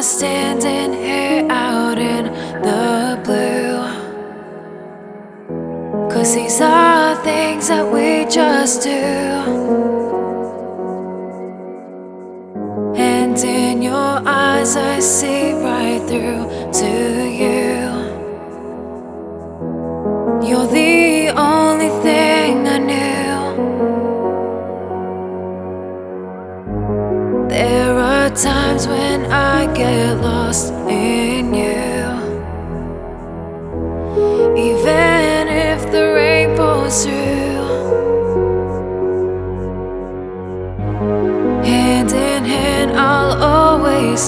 standing here out in the blue. 'Cause these are things that we just do. And in your eyes I see right through to you. You're the only thing I knew. There are times when I get lost in you.